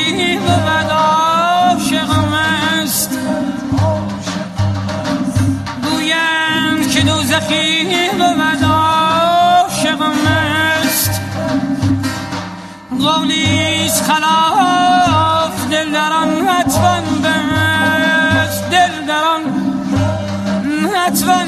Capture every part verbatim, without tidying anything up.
دوزخی بود عاشقم است، گویند که دوزخی بود عاشقم است. قولیست خلاف دل در آن نتوان بست، دل در آن نتوان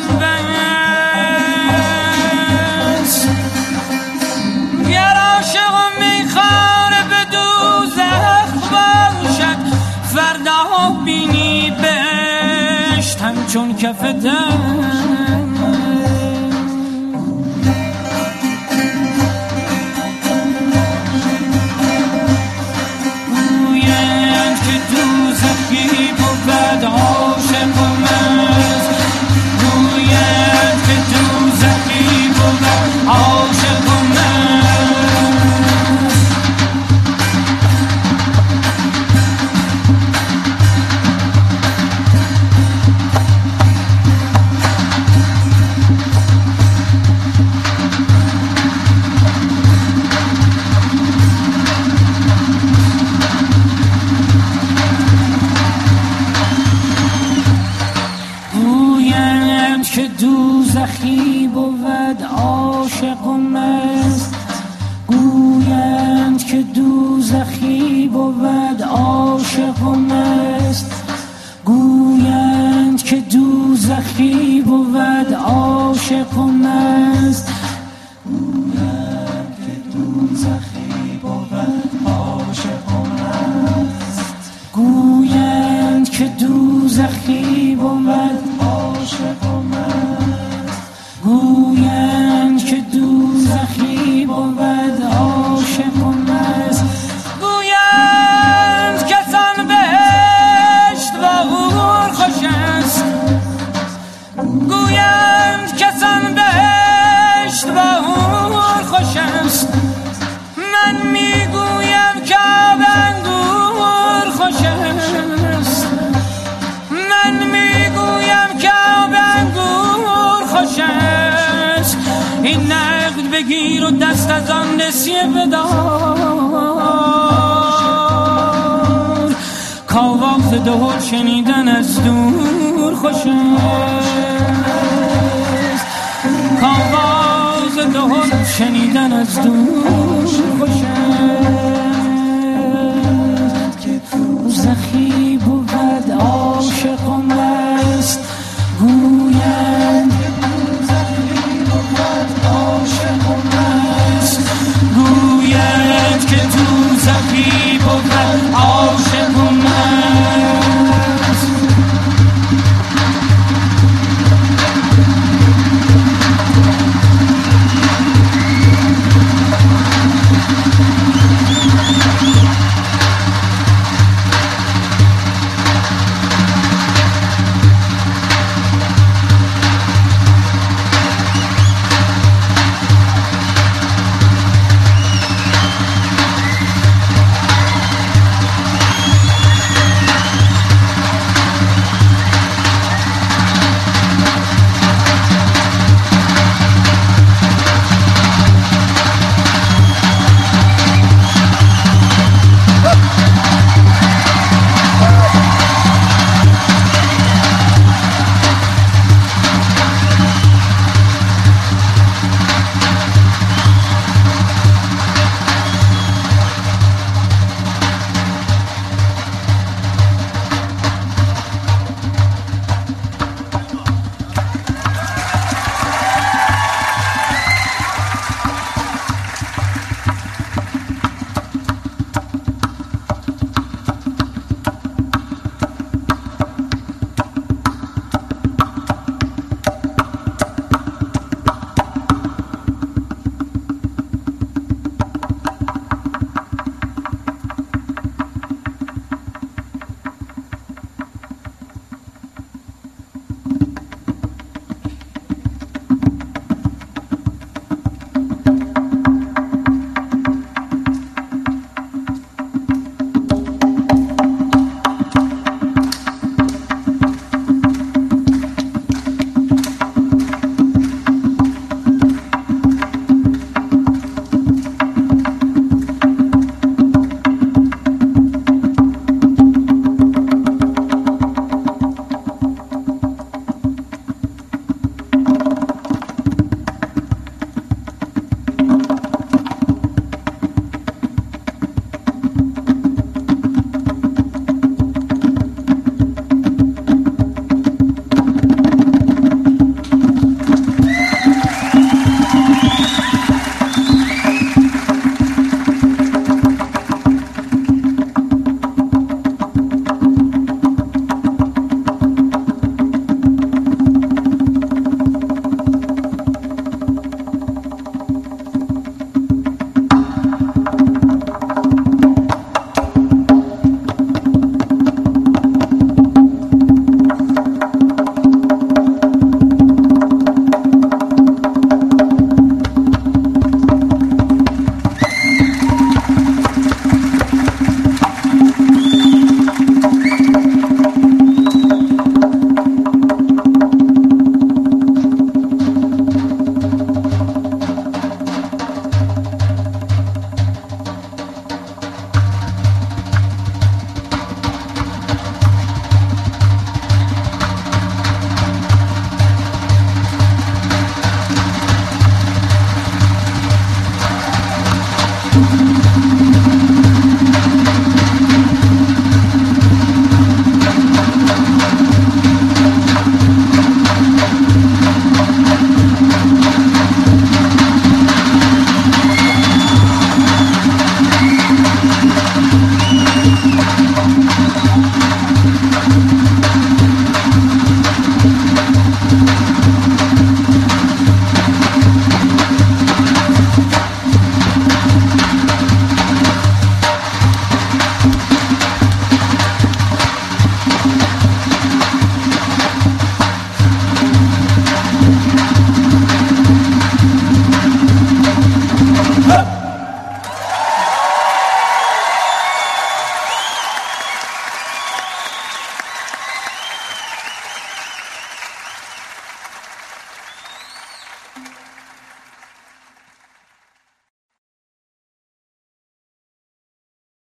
بست. گر عاشقم میخواره به دوزخ باشد، فردا بینی بهشت همچون کف دست. گویند که دوزخی بود عاشقم است، گویند که دوزخی بود عاشقم است. که دوزخی بود عاشقم است، گویند که دوزخی بود عاشقم است، گویند که دوزخی بود عاشقم است، گویند که دوزخی بود عاشقم است، گویند که دوزخی بود عاشقم است، گویند که دوزخی بود عاشقم است. گویند کسان بهشت با حور خوش است، گویند کسان بهشت با حور خوش است. من میگویم که آب انگور خوش است، من میگویم که آب انگور خوش است. این نقد بگیر و دست از آن نسیه بدار، کاواز دهل شنیدن از دور خوش است، کاواز دهل شنیدن از دور خوش است.